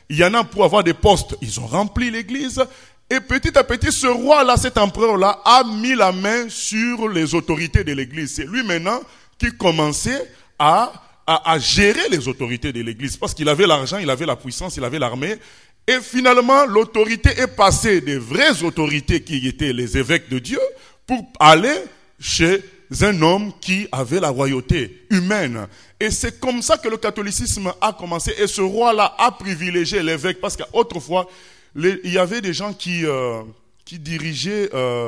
Il y en a pour avoir des postes. Ils ont rempli l'église. Et petit à petit, ce roi-là, cet empereur-là, a mis la main sur les autorités de l'église. C'est lui maintenant qui commençait à gérer les autorités de l'église. Parce qu'il avait l'argent, il avait la puissance, il avait l'armée. Et finalement, l'autorité est passée des vraies autorités qui étaient les évêques de Dieu pour aller chez un homme qui avait la royauté humaine. Et c'est comme ça que le catholicisme a commencé. Et ce roi-là a privilégié l'évêque parce qu'autrefois, il y avait des gens qui dirigeaient,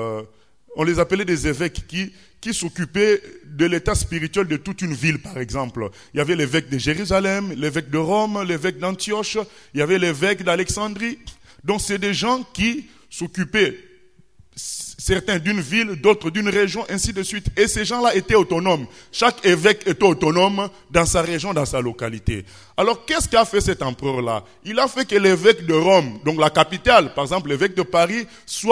on les appelait des évêques, qui s'occupaient de l'état spirituel de toute une ville, par exemple. Il y avait l'évêque de Jérusalem, l'évêque de Rome, l'évêque d'Antioche, il y avait l'évêque d'Alexandrie. Donc c'est des gens qui s'occupaient, certains d'une ville, d'autres d'une région, ainsi de suite. Et ces gens-là étaient autonomes. Chaque évêque était autonome dans sa région, dans sa localité. Alors, qu'est-ce qu'a fait cet empereur-là? Il a fait que l'évêque de Rome, donc la capitale, par exemple l'évêque de Paris,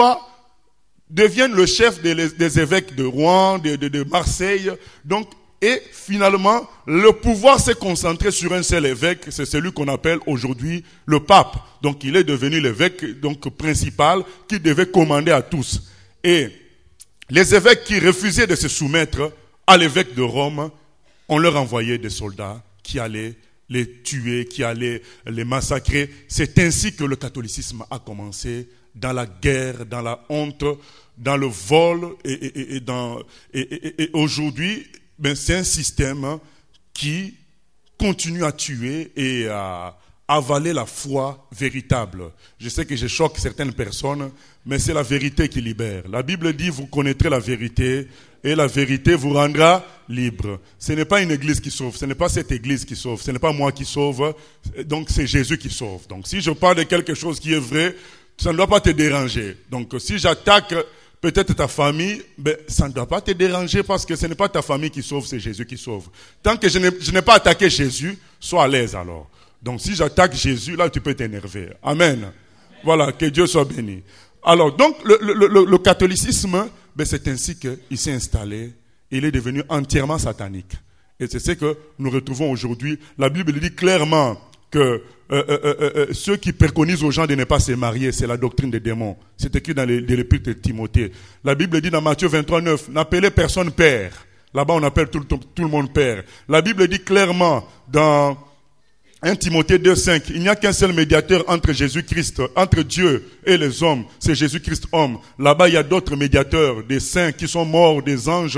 devienne le chef des évêques de Rouen, de Marseille. Donc, et finalement, le pouvoir s'est concentré sur un seul évêque, c'est celui qu'on appelle aujourd'hui le pape. Donc, il est devenu l'évêque principal qui devait commander à tous. Et les évêques qui refusaient de se soumettre à l'évêque de Rome, on leur envoyait des soldats qui allaient les tuer, qui allaient les massacrer. C'est ainsi que le catholicisme a commencé, dans la guerre, dans la honte, dans le vol. Et aujourd'hui, c'est un système qui continue à tuer et à avaler la foi véritable. Je sais que je choque certaines personnes, mais c'est la vérité qui libère. La Bible dit, vous connaîtrez la vérité et la vérité vous rendra libre. Ce n'est pas une église qui sauve, ce n'est pas cette église qui sauve, ce n'est pas moi qui sauve, donc c'est Jésus qui sauve. Donc si je parle de quelque chose qui est vrai, ça ne doit pas te déranger. Donc si j'attaque peut-être ta famille, ça ne doit pas te déranger parce que ce n'est pas ta famille qui sauve, c'est Jésus qui sauve. Tant que je n'ai pas attaqué Jésus, sois à l'aise alors. Donc si j'attaque Jésus, là tu peux t'énerver. Amen. Voilà, que Dieu soit béni. Alors donc le catholicisme, c'est ainsi qu'il s'est installé. Il est devenu entièrement satanique. Et c'est ce que nous retrouvons aujourd'hui. La Bible dit clairement que ceux qui préconisent aux gens de ne pas se marier, c'est la doctrine des démons. C'est écrit dans l'épître de Timothée. La Bible dit dans Matthieu 23:9, n'appelez personne père. Là-bas on appelle tout le monde père. La Bible dit clairement dans 1 Timothée 2:5, il n'y a qu'un seul médiateur entre Jésus-Christ, entre Dieu et les hommes, c'est Jésus-Christ homme. Là-bas, il y a d'autres médiateurs, des saints qui sont morts, des anges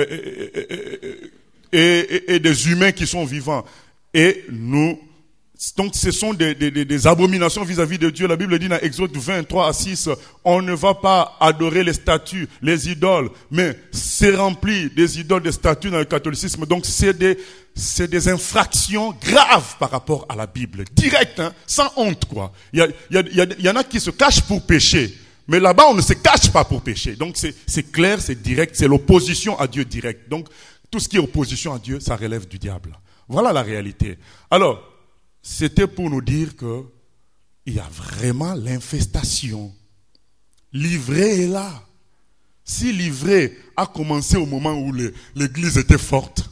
et des humains qui sont vivants. Et donc ce sont des abominations vis-à-vis de Dieu. La Bible dit dans Exode 23:6, on ne va pas adorer les statues, les idoles, mais c'est rempli des idoles, des statues dans le catholicisme. Donc c'est des infractions graves par rapport à la Bible, direct, sans honte quoi. Il y en a qui se cachent pour pécher, mais là-bas on ne se cache pas pour pécher. Donc c'est clair, c'est direct, c'est l'opposition à Dieu direct. Donc tout ce qui est opposition à Dieu, ça relève du diable. Voilà la réalité. Alors, c'était pour nous dire que il y a vraiment l'infestation. L'ivraie est là. Si l'ivraie a commencé au moment où l'église était forte,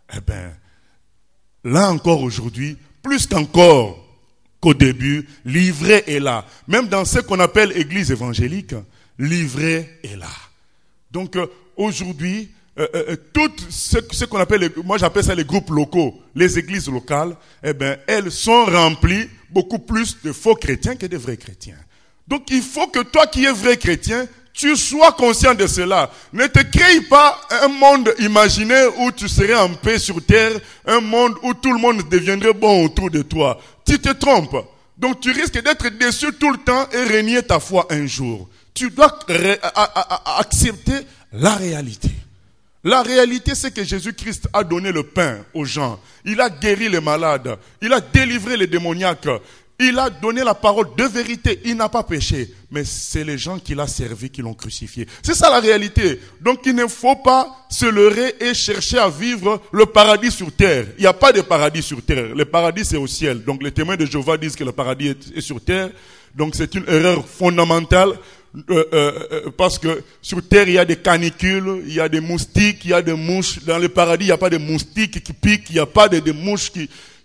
là encore aujourd'hui, plus qu'encore qu'au début, l'ivraie est là. Même dans ce qu'on appelle église évangélique, l'ivraie est là. Donc aujourd'hui, tout ce qu'on appelle, moi j'appelle ça les groupes locaux, les églises locales, elles sont remplies beaucoup plus de faux chrétiens que de vrais chrétiens. Donc il faut que toi qui es vrai chrétien, tu sois conscient de cela. Ne te crée pas un monde imaginaire où tu serais en paix sur terre, un monde où tout le monde deviendrait bon autour de toi. Tu te trompes. Donc tu risques d'être déçu tout le temps et renier ta foi un jour. Tu dois accepter la réalité. La réalité, c'est que Jésus-Christ a donné le pain aux gens. Il a guéri les malades. Il a délivré les démoniaques. Il a donné la parole de vérité. Il n'a pas péché. Mais c'est les gens qu'il a servis qui l'ont crucifié. C'est ça la réalité. Donc il ne faut pas se leurrer et chercher à vivre le paradis sur terre. Il n'y a pas de paradis sur terre. Le paradis, c'est au ciel. Donc les témoins de Jéhovah disent que le paradis est sur terre. Donc c'est une erreur fondamentale. Parce que sur terre il y a des canicules, il y a des moustiques, il y a des mouches. Dans le paradis il n'y a pas de moustiques qui piquent, il n'y a pas de mouches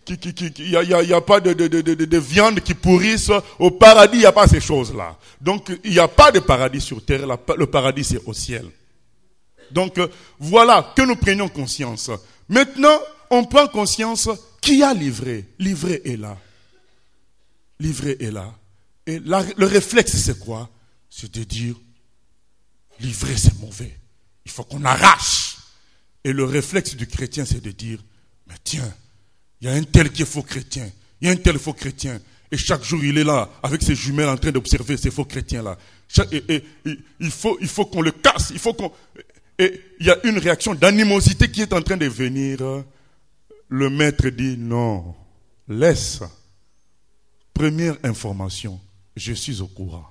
y a pas de viande qui pourrisse. Au paradis, il n'y a pas ces choses-là. Donc, il n'y a pas de paradis sur terre. Le paradis, c'est au ciel. Donc, voilà, que nous prenions conscience. Maintenant, on prend conscience qui a livré. Livré est là. Livré est là. Et le réflexe, c'est quoi? C'est de dire, livrer, c'est mauvais. Il faut qu'on arrache. Et le réflexe du chrétien, c'est de dire, mais tiens, il y a un tel qui est faux chrétien. Il y a un tel faux chrétien. Et chaque jour, il est là, avec ses jumelles, en train d'observer ces faux chrétiens-là. Et il faut qu'on le casse. Et il y a une réaction d'animosité qui est en train de venir. Le maître dit, non, laisse. Première information, je suis au courant.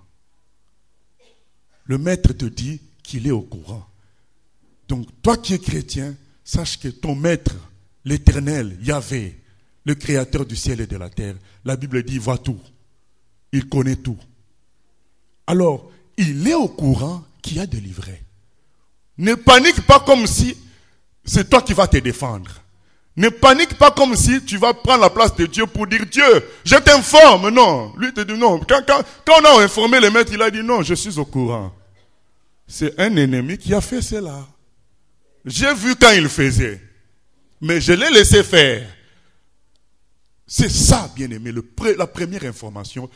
Le maître te dit qu'il est au courant. Donc, toi qui es chrétien, sache que ton maître, l'Éternel, Yahvé, le créateur du ciel et de la terre, la Bible dit, voit tout. Il connaît tout. Alors, il est au courant qu'il y a délivré. Ne panique pas comme si c'est toi qui vas te défendre. Ne panique pas comme si tu vas prendre la place de Dieu pour dire, Dieu, je t'informe. Non, lui te dit non. Quand on a informé le maître, il a dit non, je suis au courant. C'est un ennemi qui a fait cela. J'ai vu quand il faisait, mais je l'ai laissé faire. C'est ça, bien-aimé, la première information.